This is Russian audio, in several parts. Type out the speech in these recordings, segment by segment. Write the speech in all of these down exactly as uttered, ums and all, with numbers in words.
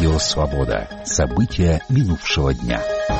Радио «Свобода». События минувшего дня.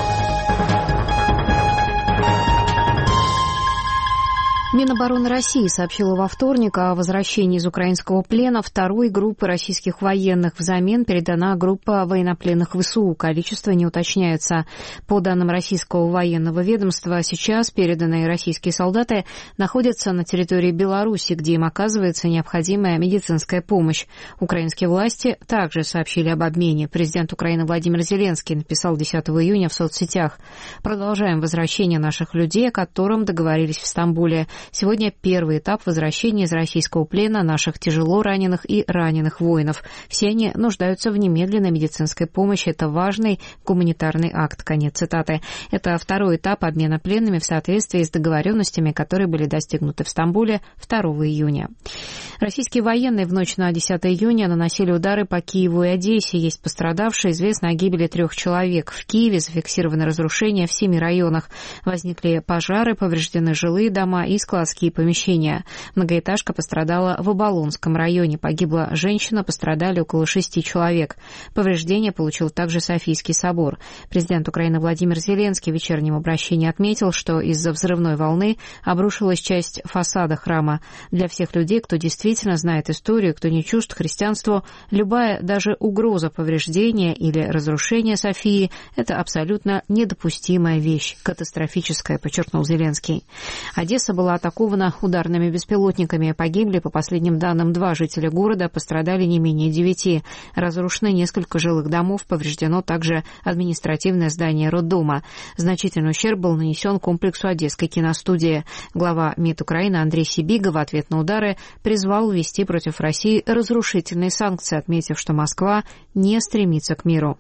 Минобороны России сообщила во вторник о возвращении из украинского плена второй группы российских военных. Взамен передана группа военнопленных ВСУ. Количество не уточняется. По данным российского военного ведомства, сейчас переданные российские солдаты находятся на территории Беларуси, где им оказывается необходимая медицинская помощь. Украинские власти также сообщили об обмене. Президент Украины Владимир Зеленский написал десятого июня в соцсетях: «Продолжаем возвращение наших людей, о котором договорились в Стамбуле. Сегодня первый этап возвращения из российского плена наших тяжело раненых и раненых воинов. Все они нуждаются в немедленной медицинской помощи. Это важный гуманитарный акт». Конец цитаты. Это второй этап обмена пленными в соответствии с договоренностями, которые были достигнуты в Стамбуле второго июня. Российские военные в ночь на десятое июня наносили удары по Киеву и Одессе. Есть пострадавшие. Известно о гибели трех человек. В Киеве зафиксированы разрушения в семи районах. Возникли пожары, повреждены жилые дома и складские помещения. Многоэтажка пострадала в Оболонском районе. Погибла женщина, пострадали около шести человек. Повреждения получил также Софийский собор. Президент Украины Владимир Зеленский в вечернем обращении отметил, что из-за взрывной волны обрушилась часть фасада храма. Для всех людей, кто действительно знает историю, кто не чужд христианству, любая даже угроза повреждения или разрушения Софии – это абсолютно недопустимая вещь, катастрофическая, подчеркнул Зеленский. Одесса была атакована ударными беспилотниками. Погибли, по последним данным, два жителя города, пострадали не менее девяти. Разрушено несколько жилых домов, повреждено также административное здание роддома. Значительный ущерб был нанесен комплексу Одесской киностудии. Глава МИД Украины Андрей Сибига в ответ на удары призвал ввести против России разрушительные санкции, отметив, что Москва не стремится к миру.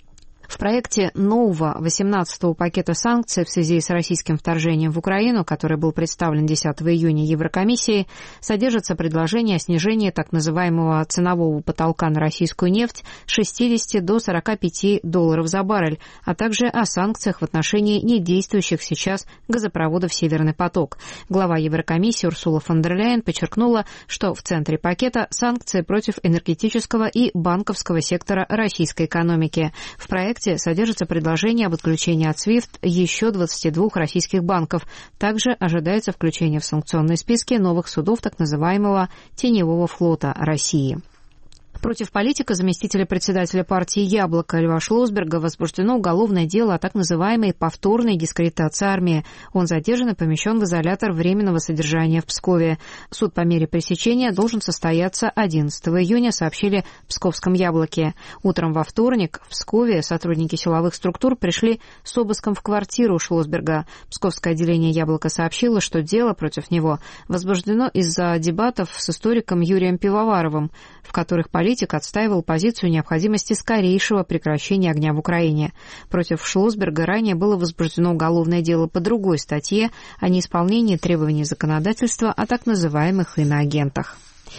В проекте нового восемнадцатого пакета санкций в связи с российским вторжением в Украину, который был представлен десятого июня Еврокомиссией, содержится предложение о снижении так называемого ценового потолка на российскую нефть с шестидесяти до сорока пяти долларов за баррель, а также о санкциях в отношении недействующих сейчас газопроводов «Северный поток». Глава Еврокомиссии Урсула фон дер Ляйен подчеркнула, что в центре пакета санкции против энергетического и банковского сектора российской экономики. В проекте содержится предложение об отключении от свифт еще двадцати двух российских банков. Также ожидается включение в санкционные списки новых судов так называемого теневого флота России. Против политика заместителя председателя партии «Яблоко» Льва Шлосберга возбуждено уголовное дело о так называемой повторной дискредитации армии. Он задержан и помещен в изолятор временного содержания в Пскове. Суд по мере пресечения должен состояться одиннадцатого июня, сообщили в Псковском «Яблоке». Утром во вторник в Пскове сотрудники силовых структур пришли с обыском в квартиру Шлосберга. Псковское отделение «Яблоко» сообщило, что дело против него возбуждено из-за дебатов с историком Юрием Пивоваровым, в которых политик отстаивал позицию необходимости скорейшего прекращения огня в Украине. Против Шлосберга ранее было возбуждено уголовное дело по другой статье о неисполнении требований законодательства о так называемых иноагентах.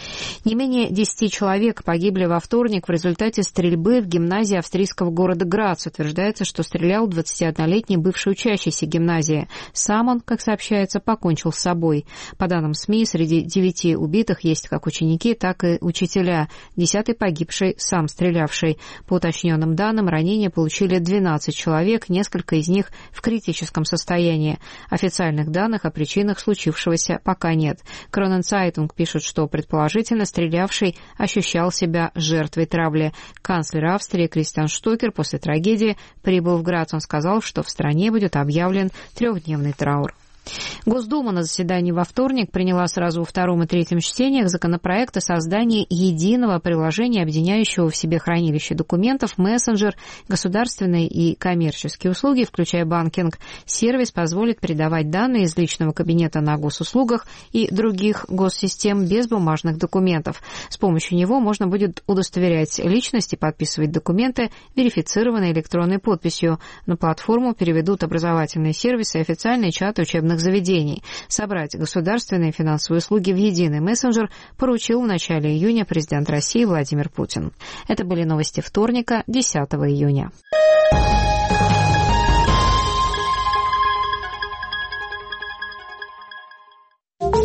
Не менее десяти человек погибли во вторник в результате стрельбы в гимназии австрийского города Грац. Утверждается, что стрелял двадцатиоднолетний бывший учащийся гимназии. Сам он, как сообщается, покончил с собой. По данным СМИ, среди девяти убитых есть как ученики, так и учителя. Десятый погибший, сам стрелявший. По уточненным данным, ранения получили двенадцать человек, несколько из них в критическом состоянии. Официальных данных о причинах случившегося пока нет. Кроненцайтунг пишет, что предположительно стрелявший ощущал себя жертвой травли. Канцлер Австрии Кристиан Штокер после трагедии прибыл в Грац. Он сказал, что в стране будет объявлен трехдневный траур. Госдума на заседании во вторник приняла сразу во втором и третьем чтениях законопроект о создании единого приложения, объединяющего в себе хранилище документов, мессенджер, государственные и коммерческие услуги, включая банкинг. Сервис позволит передавать данные из личного кабинета на госуслугах и других госсистем без бумажных документов. С помощью него можно будет удостоверять личность и подписывать документы, верифицированные электронной подписью. На платформу переведут образовательные сервисы и официальные чаты учебных заведений. Собрать государственные финансовые услуги в единый мессенджер поручил в начале июня президент России Владимир Путин. Это были новости вторника, десятого июня.